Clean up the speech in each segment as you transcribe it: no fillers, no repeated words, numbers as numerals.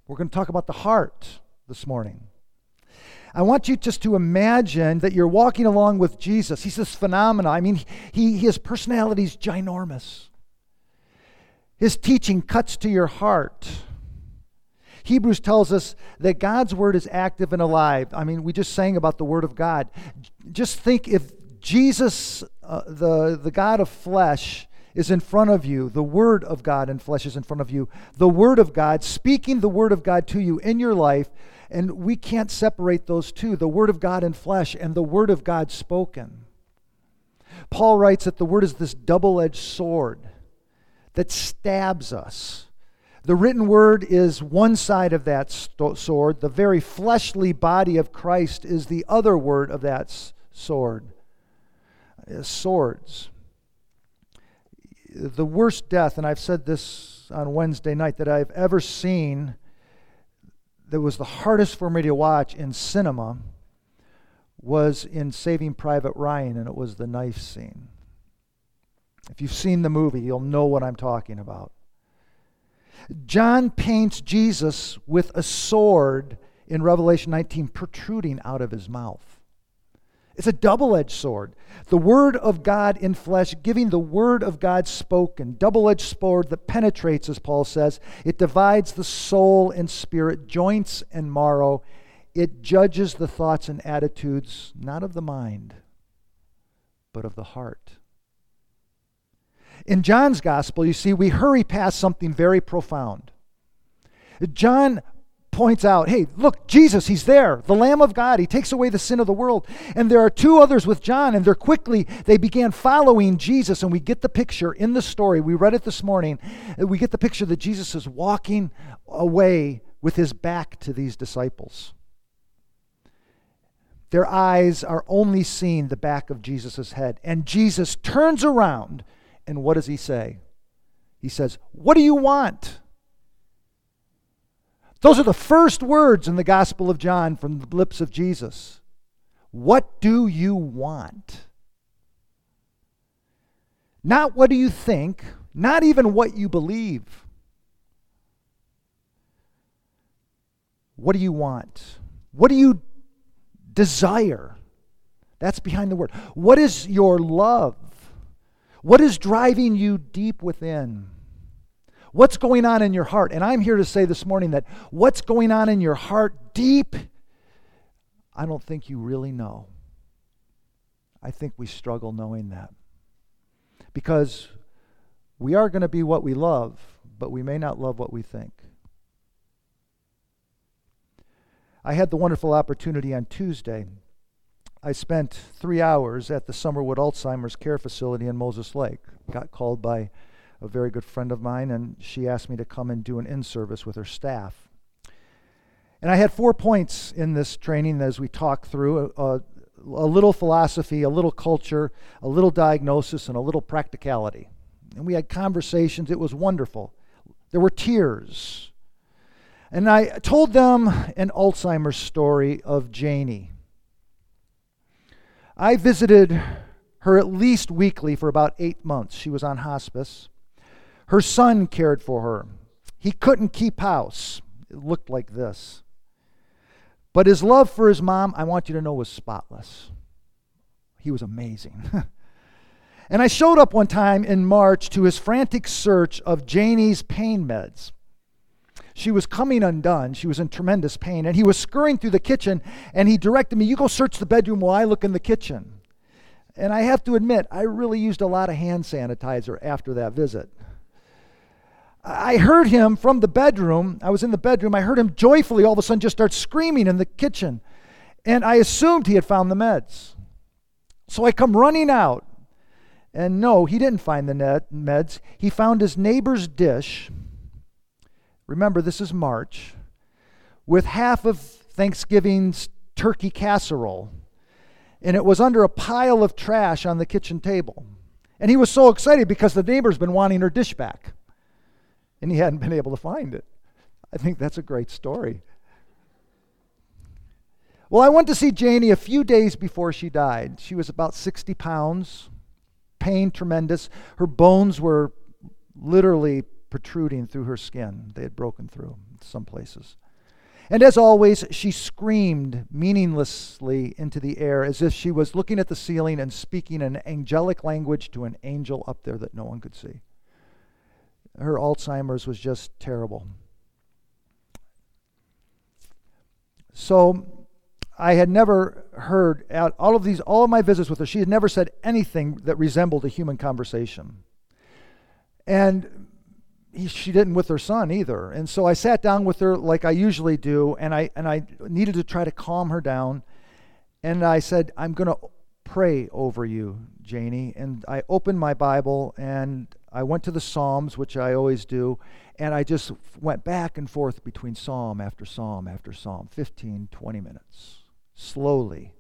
We're going to talk about the heart this morning. I want you just to imagine that you're walking along with Jesus. He's this phenomenon. I mean, his personality is ginormous. His teaching cuts to your heart. Hebrews tells us that God's word is active and alive. I mean, we just sang about the word of God. Just think if Jesus, the God of flesh, is in front of you, the word of God in flesh is in front of you, the word of God, speaking the word of God to you in your life, and we can't separate those two, the word of God in flesh and the word of God spoken. Paul writes that the word is this double-edged sword that stabs us. The written word is one side of that sword. The very fleshly body of Christ is the other word of that sword. Swords. The worst death, and I've said this on Wednesday night, that I've ever seen that was the hardest for me to watch in cinema was in Saving Private Ryan, and it was the knife scene. If you've seen the movie, you'll know what I'm talking about. John paints Jesus with a sword in Revelation 19 protruding out of his mouth. It's a double-edged sword. The word of God in flesh, giving the word of God spoken. Double-edged sword that penetrates, as Paul says. It divides the soul and spirit, joints and marrow. It judges the thoughts and attitudes, not of the mind, but of the heart. In John's gospel, you see, we hurry past something very profound. John points out, hey, look, Jesus, he's there, the Lamb of God. He takes away the sin of the world. And there are two others with John, and they began following Jesus, and we get the picture in the story. We read it this morning. We get the picture that Jesus is walking away with his back to these disciples. Their eyes are only seeing the back of Jesus' head. And Jesus turns around, and what does he say? He says, "What do you want?" Those are the first words in the Gospel of John from the lips of Jesus. What do you want? Not what do you think, not even what you believe. What do you want? What do you desire? That's behind the word. What is your love? What is driving you deep within? What's going on in your heart? And I'm here to say this morning that what's going on in your heart deep, I don't think you really know. I think we struggle knowing that. Because we are going to be what we love, but we may not love what we think. I had the wonderful opportunity on Tuesday. I spent 3 hours at the Summerwood Alzheimer's Care Facility in Moses Lake. Got called by a very good friend of mine, and she asked me to come and do an in-service with her staff. And I had 4 points in this training as we talked through, a little philosophy, a little culture, a little diagnosis, and a little practicality. And we had conversations. It was wonderful. There were tears. And I told them an Alzheimer's story of Janie. I visited her at least weekly for about 8 months. She was on hospice. Her son cared for her. He couldn't keep house. It looked like this. But his love for his mom, I want you to know, was spotless. He was amazing. And I showed up one time in March to his frantic search of Janie's pain meds. She was coming undone. She was in tremendous pain. And he was scurrying through the kitchen, and he directed me, "You go search the bedroom while I look in the kitchen." And I have to admit, I really used a lot of hand sanitizer after that visit. I heard him from the bedroom. I was in the bedroom. I heard him joyfully all of a sudden just start screaming in the kitchen. And I assumed he had found the meds. So I come running out. And no, he didn't find the meds. He found his neighbor's dish. Remember, this is March. With half of Thanksgiving's turkey casserole. And it was under a pile of trash on the kitchen table. And he was so excited because the neighbor's been wanting her dish back. And he hadn't been able to find it. I think that's a great story. Well, I went to see Janie a few days before she died. She was about 60 pounds, pain tremendous. Her bones were literally protruding through her skin. They had broken through. some places. And as always, she screamed meaninglessly into the air as if she was looking at the ceiling and speaking an angelic language to an angel up there that no one could see. Her Alzheimer's was just terrible. So I had never heard, at all of my visits with her, she had never said anything that resembled a human conversation. And she didn't with her son either. And so I sat down with her like I usually do, and I needed to try to calm her down. And I said, I'm going to pray over you, Janie. And I opened my Bible, and I went to the Psalms, which I always do, and I just went back and forth between psalm after psalm after psalm, 15, 20 minutes, slowly,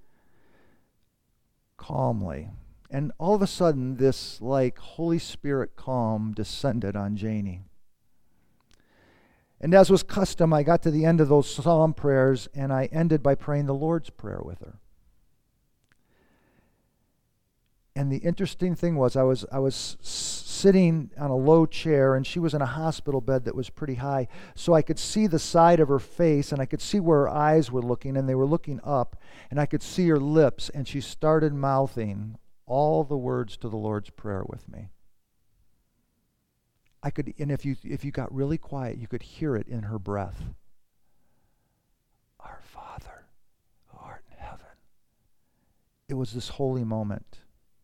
calmly. And all of a sudden, this like Holy Spirit calm descended on Janie. And as was custom, I got to the end of those psalm prayers, and I ended by praying the Lord's Prayer with her. And the interesting thing was, I was sitting on a low chair, and she was in a hospital bed that was pretty high, so I could see the side of her face, and I could see where her eyes were looking, and they were looking up, and I could see her lips, and she started mouthing all the words to the Lord's Prayer with me. I could, and if you got really quiet, you could hear it in her breath. Our Father, who art in heaven. It was this holy moment.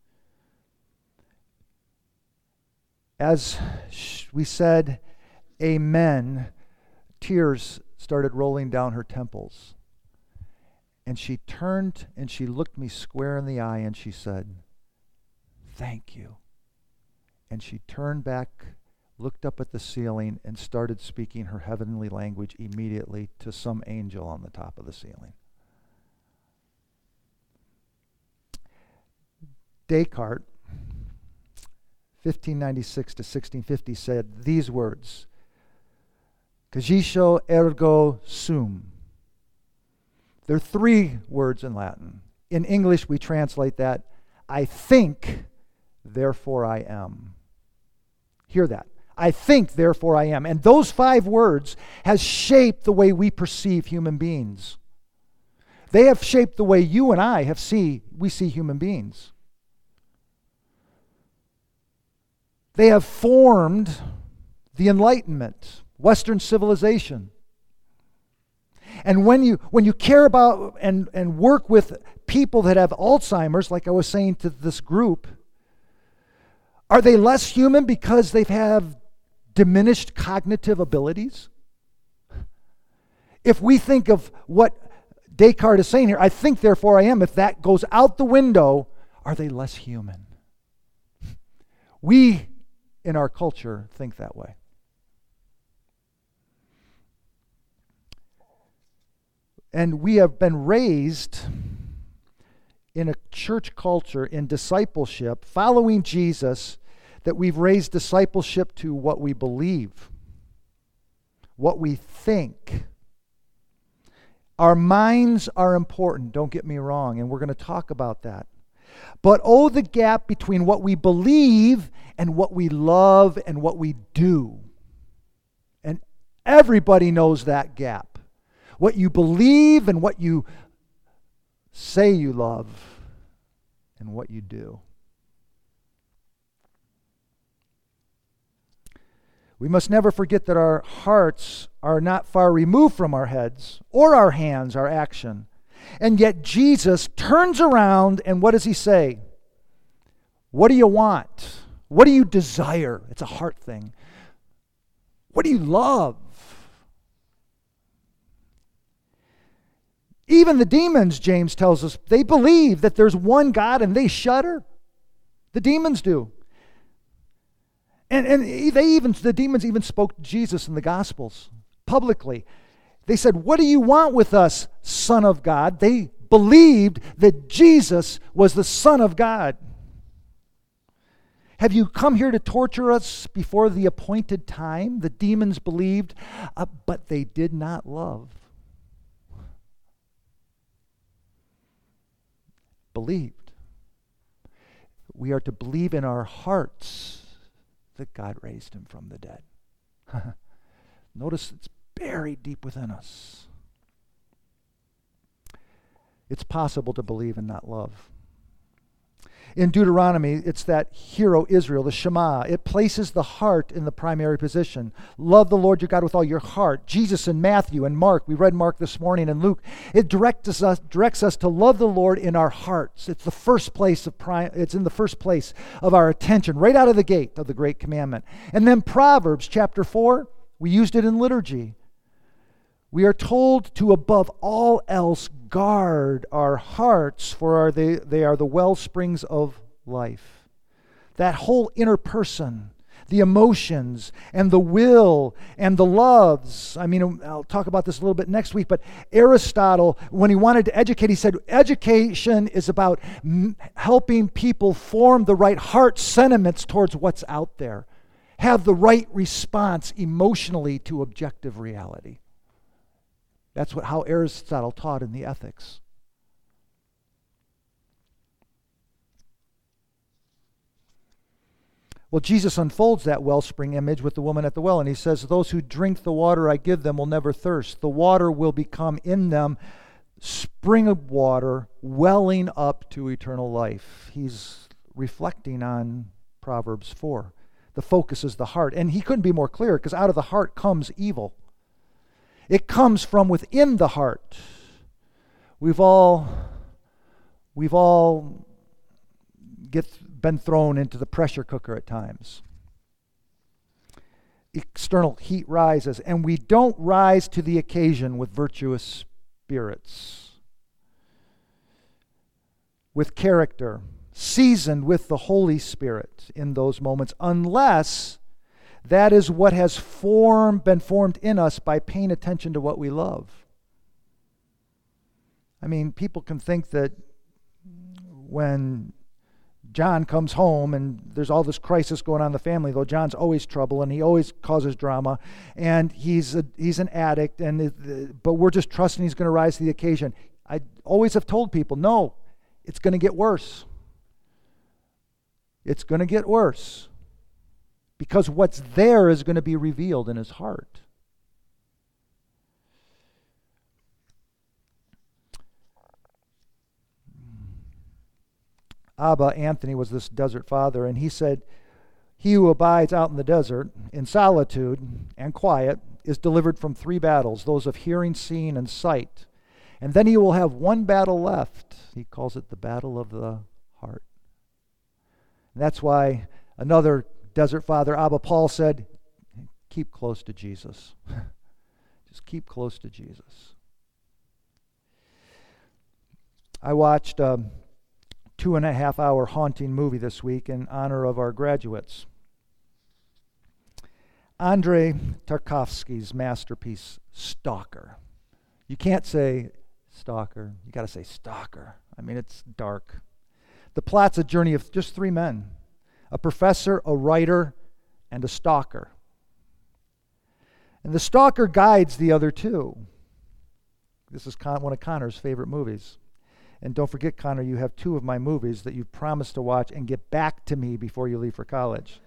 As we said, amen, tears started rolling down her temples. And she turned and she looked me square in the eye and she said, thank you. And she turned back, looked up at the ceiling, and started speaking her heavenly language immediately to some angel on the top of the ceiling. Descartes, 1596 to 1650, said these words, cogito ergo sum. There are three words in Latin. In English, we translate that, I think, therefore I am. Hear that. I think, therefore I am. And those 5 words has shaped the way we perceive human beings. They have shaped the way you and I we see human beings. They have formed the Enlightenment, Western civilization. And when you care about and work with people that have Alzheimer's, like I was saying to this group, are they less human because they have diminished cognitive abilities? If we think of what Descartes is saying here, I think, therefore I am, if that goes out the window, are they less human? We, in our culture, think that way. And we have been raised in a church culture, in discipleship, following Jesus, that we've raised discipleship to what we believe, what we think. Our minds are important, don't get me wrong, and we're going to talk about that. But oh, the gap between what we believe and what we love and what we do. And everybody knows that gap. What you believe and what you say you love and what you do. We must never forget that our hearts are not far removed from our heads or our hands, our action. And yet Jesus turns around and what does he say? What do you want? What do you desire? It's a heart thing. What do you love? Even the demons, James tells us, they believe that there's one God and they shudder. The demons do. And the demons even spoke to Jesus in the Gospels publicly. They said, what do you want with us, Son of God? They believed that Jesus was the Son of God. Have you come here to torture us before the appointed time? The demons believed, but they did not love. Believed. We are to believe in our hearts that God raised him from the dead. Notice it's buried deep within us. It's possible to believe and not love. In Deuteronomy, it's that hero Israel, the Shema. It places the heart in the primary position. Love the Lord your God with all your heart. Jesus in Matthew and Mark, we read Mark this morning, and Luke, it directs us to love the Lord in our hearts. It's the first place it's in the first place of our attention, right out of the gate of the great commandment. And then Proverbs chapter 4, we used it in liturgy. We are told to, above all else, guard our hearts, for they are the well springs of life. That whole inner person, the emotions and the will and the loves. I mean, I'll talk about this a little bit next week, but Aristotle, when he wanted to educate, he said, education is about helping people form the right heart sentiments towards what's out there, have the right response emotionally to objective reality. That's how Aristotle taught in the Ethics. Well, Jesus unfolds that wellspring image with the woman at the well, and he says, those who drink the water I give them will never thirst. The water will become in them spring of water welling up to eternal life. He's reflecting on Proverbs 4. The focus is the heart. And he couldn't be more clear, because out of the heart comes evil. It comes from within the heart. We've all been thrown into the pressure cooker at times. External heat rises, and we don't rise to the occasion with virtuous spirits, with character, seasoned with the Holy Spirit in those moments, unless that is what has been formed in us by paying attention to what we love. I mean, people can think that when John comes home and there's all this crisis going on in the family, though John's always trouble and he always causes drama, and he's an addict, but we're just trusting he's going to rise to the occasion. I always have told people, no, it's going to get worse. It's going to get worse. Because what's there is going to be revealed in his heart. Abba Anthony was this desert father, and he said, he who abides out in the desert, in solitude and quiet, is delivered from 3 battles, those of hearing, seeing, and sight. And then he will have one battle left. He calls it the battle of the heart. And that's why another desert father, Abba Paul, said, keep close to Jesus. Just keep close to Jesus. I watched a 2.5-hour haunting movie this week in honor of our graduates. Andrei Tarkovsky's masterpiece, Stalker. You can't say stalker, you got to say stalker. I mean, it's dark. The plot's a journey of just 3 men. A professor, a writer, and a stalker. And the stalker guides the other 2. This is one of Connor's favorite movies. And don't forget, Connor, you have 2 of my movies that you've promised to watch and get back to me before you leave for college.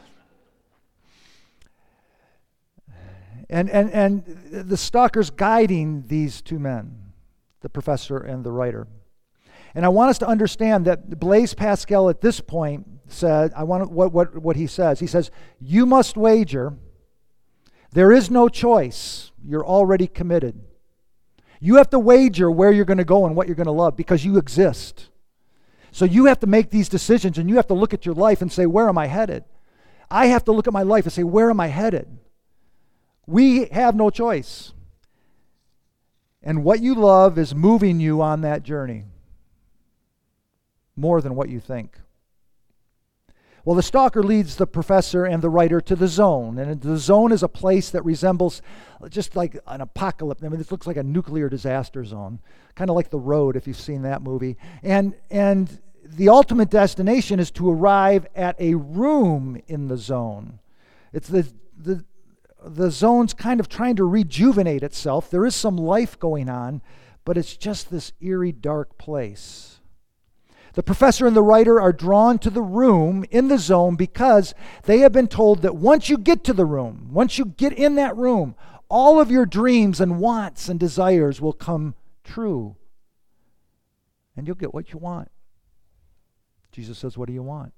And the stalker's guiding these 2 men, the professor and the writer. And I want us to understand that Blaise Pascal at this point said, what he says. He says, you must wager. There is no choice. You're already committed. You have to wager where you're going to go and what you're going to love, because you exist. So you have to make these decisions, and you have to look at your life and say, where am I headed? I have to look at my life and say, where am I headed? We have no choice. And what you love is moving you on that journey more than what you think. Well, the stalker leads the professor and the writer to the zone. And the zone is a place that resembles just like an apocalypse. I mean, this looks like a nuclear disaster zone, kind of like The Road, if you've seen that movie. And the ultimate destination is to arrive at a room in the zone. It's the zone's kind of trying to rejuvenate itself. There is some life going on, but it's just this eerie, dark place. The professor and the writer are drawn to the room in the zone because they have been told that once you get to the room, once you get in that room, all of your dreams and wants and desires will come true. And you'll get what you want. Jesus says, what do you want?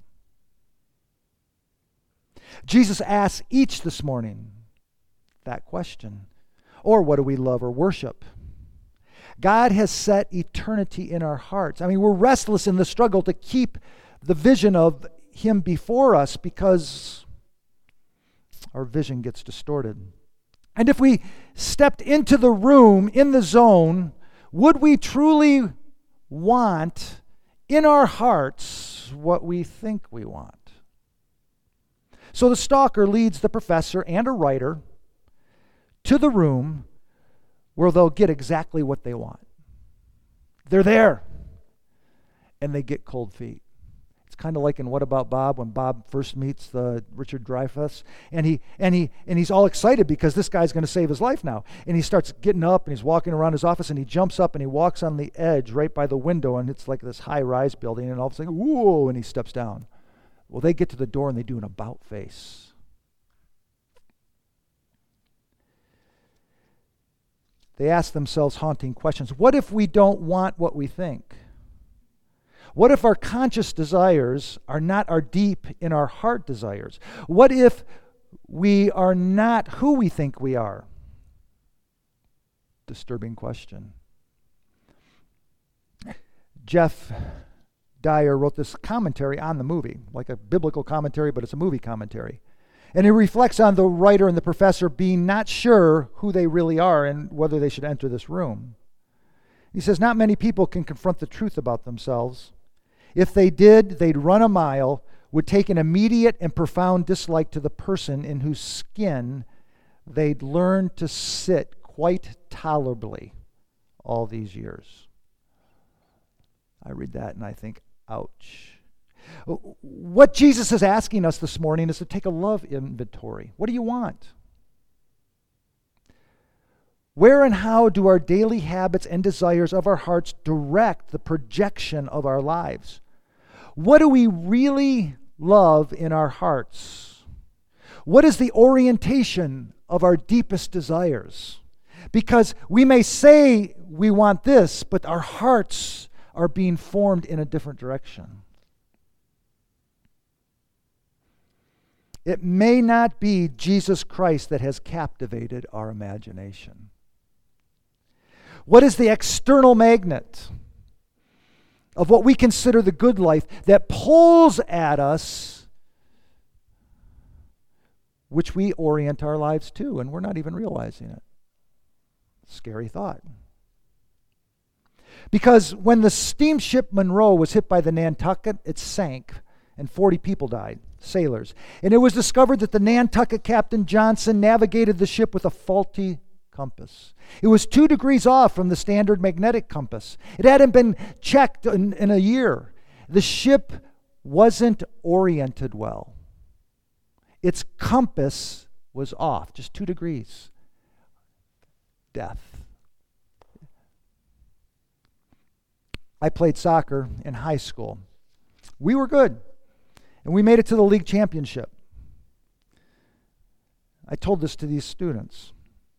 Jesus asks each this morning that question. Or what do we love or worship? God has set eternity in our hearts. I mean, we're restless in the struggle to keep the vision of Him before us because our vision gets distorted. And if we stepped into the room, in the zone, would we truly want in our hearts what we think we want? So the stalker leads the professor and a writer to the room where they'll get exactly what they want. They're there, and they get cold feet. It's kind of like in What About Bob, when Bob first meets Richard Dreyfuss, and he's all excited because this guy's going to save his life now. And he starts getting up, and he's walking around his office, and he jumps up, and he walks on the edge right by the window, and it's like this high-rise building, and all of a sudden, whoa, and he steps down. Well, they get to the door, and they do an about face. They ask themselves haunting questions. What if we don't want what we think? What if our conscious desires are not our deep in our heart desires? What if we are not who we think we are? Disturbing question. Jeff Dyer wrote this commentary on the movie, like a biblical commentary, but it's a movie commentary. And he reflects on the writer and the professor being not sure who they really are and whether they should enter this room. He says, not many people can confront the truth about themselves. If they did, they'd run a mile, would take an immediate and profound dislike to the person in whose skin they'd learned to sit quite tolerably all these years. I read that and I think, ouch. What Jesus is asking us this morning is to take a love inventory. What do you want? Where and how do our daily habits and desires of our hearts direct the projection of our lives? What do we really love in our hearts? What is the orientation of our deepest desires? Because we may say we want this, but our hearts are being formed in a different direction. It may not be Jesus Christ that has captivated our imagination. What is the external magnet of what we consider the good life that pulls at us, which we orient our lives to, and we're not even realizing it? Scary thought. Because when the steamship Monroe was hit by the Nantucket, it sank, and 40 people died. Sailors. And it was discovered that the Nantucket Captain Johnson navigated the ship with a faulty compass. It was 2 degrees off from the standard magnetic compass. It hadn't been checked in a year. The ship wasn't oriented well. Its compass was off, just 2 degrees. Death. I played soccer in high school. We were good. And we made it to the league championship. I told this to these students.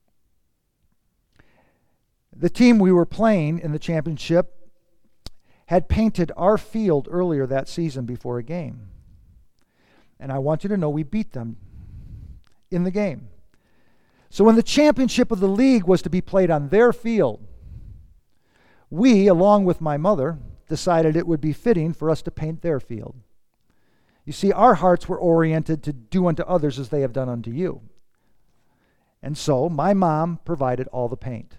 The team we were playing in the championship had painted our field earlier that season before a game. And I want you to know we beat them in the game. So when the championship of the league was to be played on their field, we, along with my mother, decided it would be fitting for us to paint their field. You see, our hearts were oriented to do unto others as they have done unto you. And so my mom provided all the paint.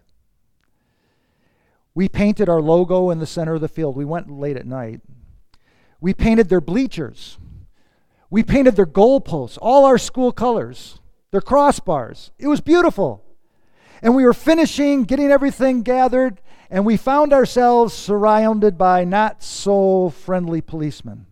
We painted our logo in the center of the field. We went late at night. We painted their bleachers. We painted their goalposts, all our school colors, their crossbars. It was beautiful. And we were finishing, getting everything gathered, and we found ourselves surrounded by not so friendly policemen.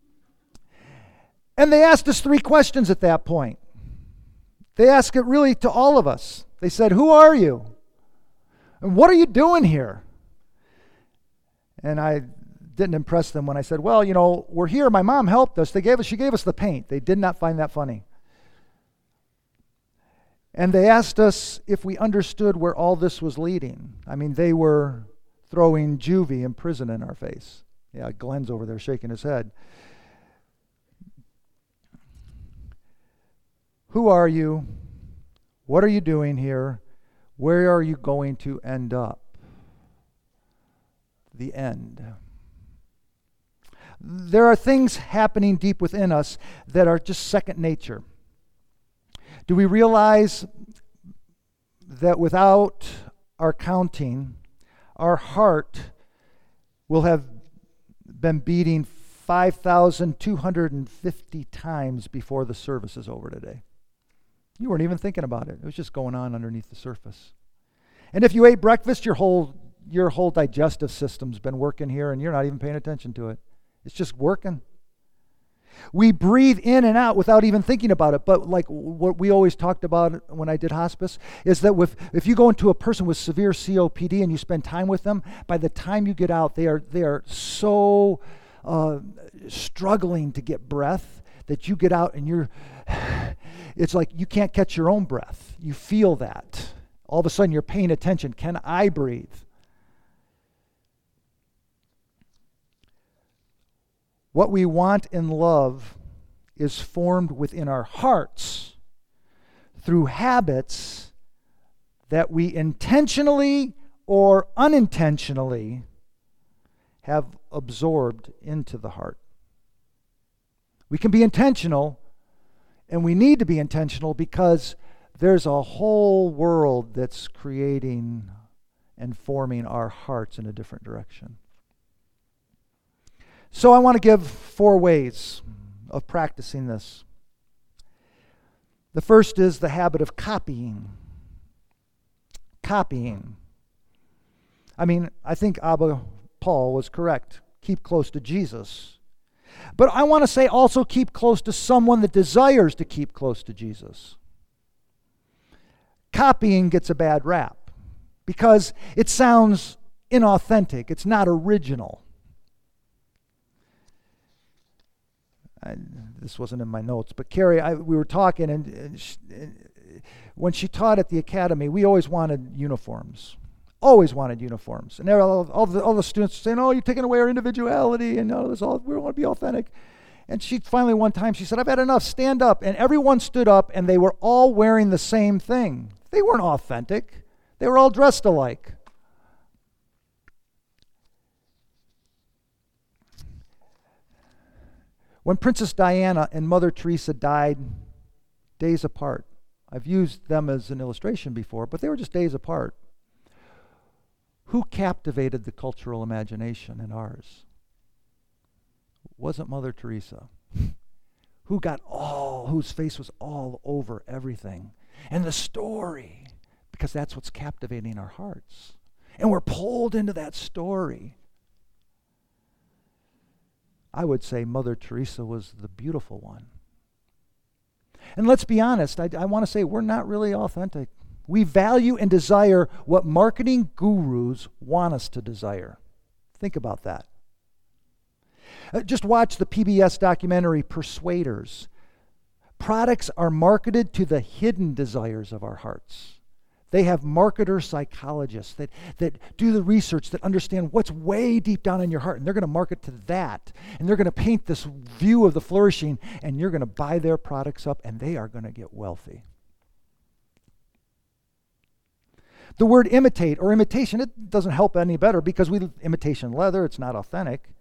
And they asked us 3 questions at that point. They asked it really to all of us. They said, "Who are you? And what are you doing here?" And I didn't impress them when I said, "Well, we're here. My mom helped us. She gave us the paint." They did not find that funny. And they asked us if we understood where all this was leading. I mean, they were throwing juvie in prison in our face. Yeah, Glenn's over there shaking his head. Who are you? What are you doing here? Where are you going to end up? The end. There are things happening deep within us that are just second nature. Do we realize that without our counting, our heart will have been beating 5,250 times before the service is over today? You weren't even thinking about it. It was just going on underneath the surface. And if you ate breakfast, your whole digestive system's been working here, and you're not even paying attention to it. It's just working. We breathe in and out without even thinking about it. But like what we always talked about when I did hospice is that if you go into a person with severe COPD and you spend time with them, by the time you get out, they are so struggling to get breath that you get out and it's like you can't catch your own breath. You feel that. All of a sudden you're paying attention. Can I breathe? What we want in love is formed within our hearts through habits that we intentionally or unintentionally have absorbed into the heart. We can be intentional, and we need to be intentional because there's a whole world that's creating and forming our hearts in a different direction. So I want to give 4 ways of practicing this. The first is the habit of copying. Copying. I mean, I think Abba Paul was correct. Keep close to Jesus. But I want to say also keep close to someone that desires to keep close to Jesus. Copying gets a bad rap because it sounds inauthentic. It's not original. This wasn't in my notes, but Carrie, we were talking, and when she taught at the academy, we always wanted uniforms. Always wanted uniforms. And all the students were saying, oh, you're taking away our individuality, and we want to be authentic. And she finally, one time, she said, I've had enough, stand up. And everyone stood up, and they were all wearing the same thing. They weren't authentic. They were all dressed alike. When Princess Diana and Mother Teresa died days apart, I've used them as an illustration before, but they were just days apart. Who captivated the cultural imagination in ours? It wasn't Mother Teresa. Whose face was all over everything? And the story, because that's what's captivating our hearts. And we're pulled into that story. I would say Mother Teresa was the beautiful one. And let's be honest, I want to say we're not really authentic. We value and desire what marketing gurus want us to desire. Think about that. Just watch the PBS documentary Persuaders. Products are marketed to the hidden desires of our hearts. They have marketer psychologists that do the research, that understand what's way deep down in your heart, and they're going to market to that. And they're going to paint this view of the flourishing, and you're going to buy their products up, and they are going to get wealthy. The word imitate or imitation, it doesn't help any better because we imitation leather, it's not authentic.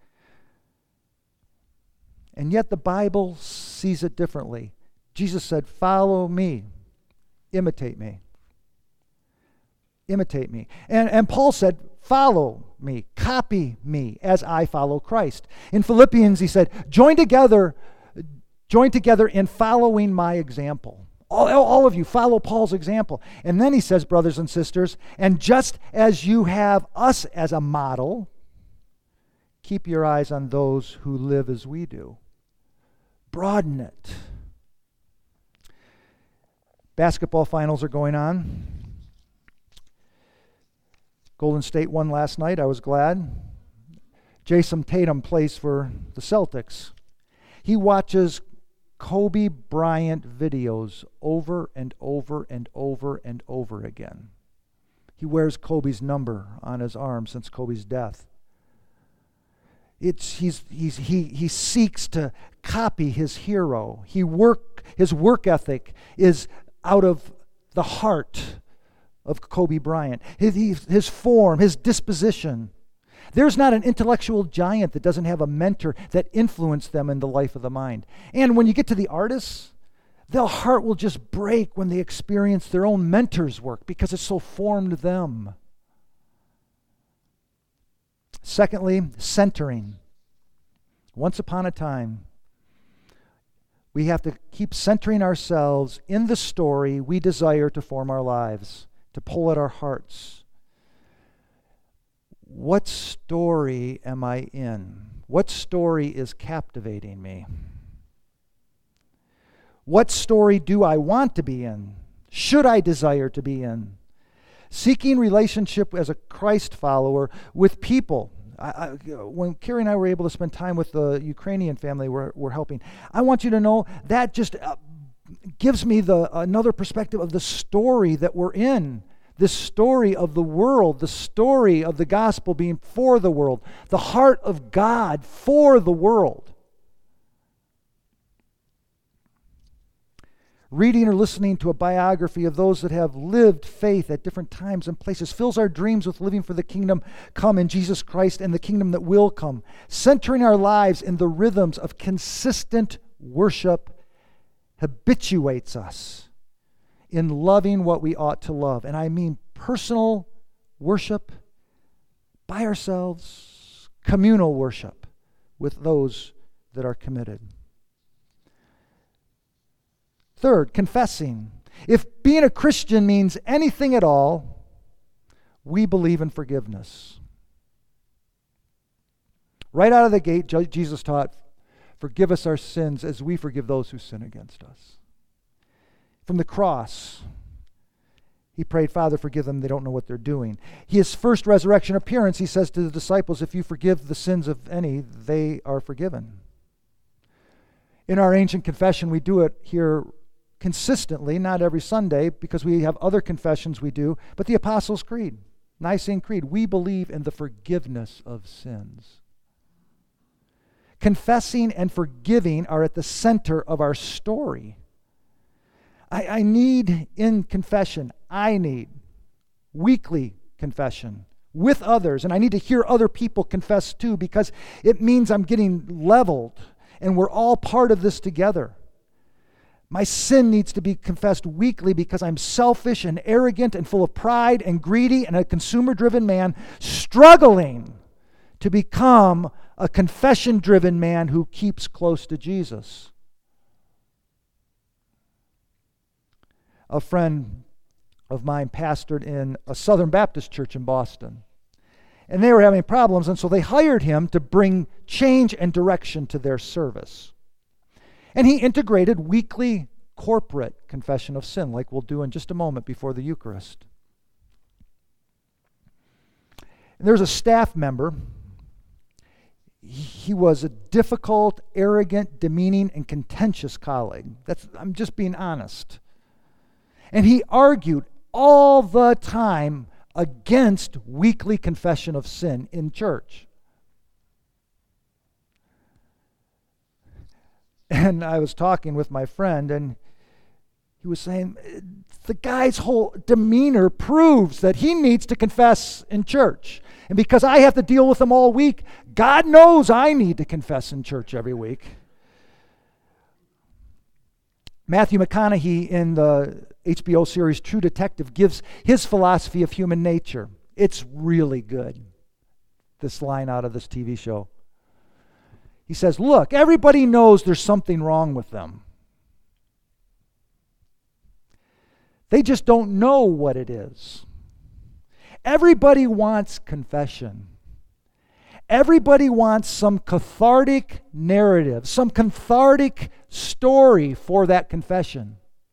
And yet the Bible sees it differently. Jesus said, follow me, imitate me. Imitate me. And Paul said, follow me, copy me as I follow Christ. In Philippians, he said, join together in following my example. All of you follow Paul's example. And then he says, brothers and sisters, and just as you have us as a model, keep your eyes on those who live as we do. Broaden it. Basketball finals are going on. Golden State won last night. I was glad. Jason Tatum plays for the Celtics. He watches Kobe Bryant videos over and over and over and over again. He wears Kobe's number on his arm since Kobe's death. He seeks to copy his hero. His work ethic is out of the heart of Kobe Bryant. His form, his disposition. There's not an intellectual giant that doesn't have a mentor that influenced them in the life of the mind. And when you get to the artists, their heart will just break when they experience their own mentor's work because it so formed them. Secondly, centering. Once upon a time, we have to keep centering ourselves in the story we desire to form our lives, to pull at our hearts. What story am I in? What story is captivating me? What story do I want to be in? Should I desire to be in? Seeking relationship as a Christ follower with people. When Carrie and I were able to spend time with the Ukrainian family we're helping, I want you to know that just gives me another perspective of the story that we're in. This story of the world, the story of the gospel being for the world, the heart of God for the world. Reading or listening to a biography of those that have lived faith at different times and places fills our dreams with living for the kingdom come in Jesus Christ and the kingdom that will come. Centering our lives in the rhythms of consistent worship habituates us in loving what we ought to love. And I mean personal worship by ourselves, communal worship with those that are committed. Third, confessing. If being a Christian means anything at all, we believe in forgiveness. Right out of the gate, Jesus taught, forgive us our sins as we forgive those who sin against us. From the cross, he prayed, Father, forgive them, they don't know what they're doing. His first resurrection appearance, he says to the disciples, if you forgive the sins of any, they are forgiven. In our ancient confession, we do it here consistently, not every Sunday, because we have other confessions we do, but the Apostles' Creed, Nicene Creed, we believe in the forgiveness of sins. Confessing and forgiving are at the center of our story. I need in confession, I need weekly confession with others, and I need to hear other people confess too, because it means I'm getting leveled, and we're all part of this together. My sin needs to be confessed weekly because I'm selfish and arrogant and full of pride and greedy and a consumer-driven man struggling to become a confession-driven man who keeps close to Jesus. A friend of mine pastored in a Southern Baptist church in Boston, and they were having problems, and so they hired him to bring change and direction to their service. And he integrated weekly corporate confession of sin, like we'll do in just a moment before the Eucharist. And there's a staff member. He was a difficult, arrogant, demeaning, and contentious colleague. I'm just being honest. And he argued all the time against weekly confession of sin in church. And I was talking with my friend, and he was saying, the guy's whole demeanor proves that he needs to confess in church. And because I have to deal with him all week, God knows I need to confess in church every week. Matthew McConaughey in the HBO series True Detective gives his philosophy of human nature. It's really good, this line out of this TV show. He says, look, everybody knows there's something wrong with them. They just don't know what it is. Everybody wants confession. Everybody wants some cathartic narrative, some cathartic story for that confession.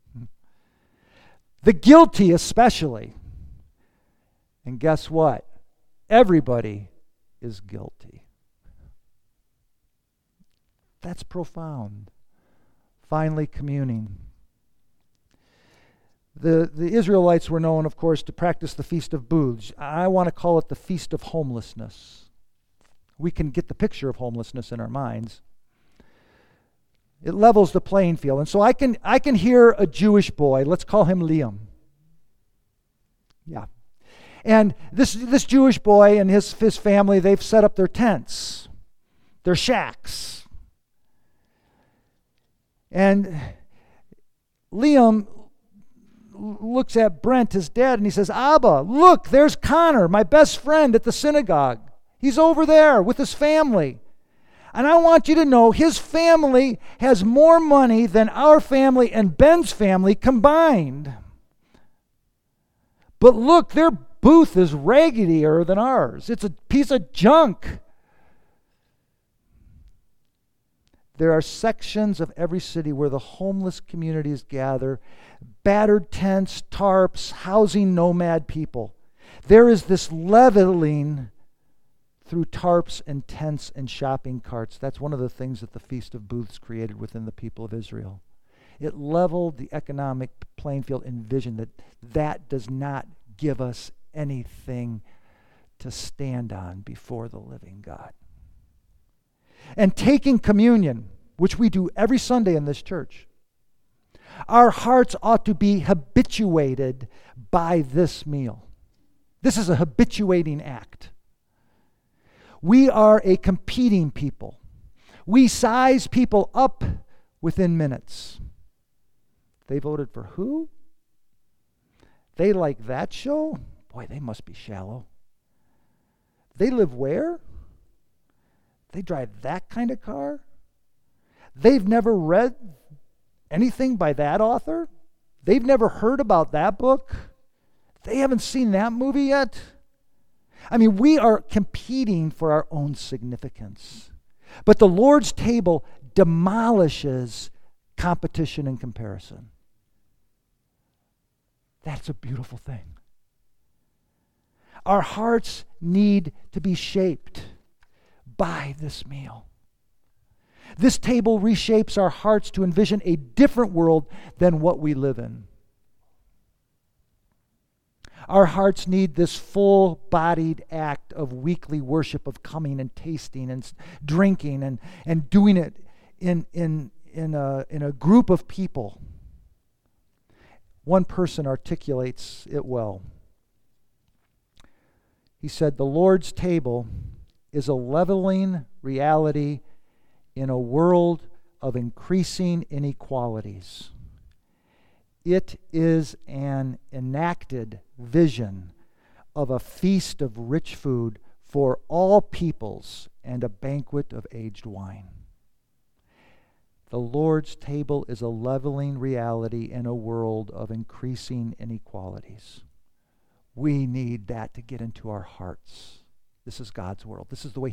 The guilty especially. And guess what? Everybody is guilty. That's profound. Finally, communing. The Israelites were known, of course, to practice the Feast of Booths. I want to call it the Feast of Homelessness. We can get the picture of homelessness in our minds. It levels the playing field. And so I can hear a Jewish boy, let's call him Liam. Yeah. And this Jewish boy and his family, they've set up their tents, their shacks. And Liam looks at Brent, his dad, and he says, Abba, look, there's Connor, my best friend at the synagogue. He's over there with his family. And I want you to know his family has more money than our family and Ben's family combined. But look, their booth is raggedier than ours. It's a piece of junk. There are sections of every city where the homeless communities gather, battered tents, tarps, housing nomad people. There is this leveling through tarps and tents and shopping carts. That's one of the things that the Feast of Booths created within the people of Israel. It leveled the economic playing field and vision that does not give us anything to stand on before the living God. And taking communion, which we do every Sunday in this church, our hearts ought to be habituated by this meal. This is a habituating act. We are a competing people. We size people up within minutes. They voted for who? They like that show? Boy, they must be shallow. They live where? They drive that kind of car? They've never read anything by that author? They've never heard about that book? They haven't seen that movie yet? I mean, we are competing for our own significance. But the Lord's table demolishes competition and comparison. That's a beautiful thing. Our hearts need to be shaped by this meal. This table reshapes our hearts to envision a different world than what we live in. Our hearts need this full-bodied act of weekly worship, of coming and tasting and drinking and doing it in a group of people. One person articulates it well. He said, the Lord's table is a leveling reality in a world of increasing inequalities. It is an enacted vision of a feast of rich food for all peoples and a banquet of aged wine. The Lord's table is a leveling reality in a world of increasing inequalities. We need that to get into our hearts. This is God's world. This is the way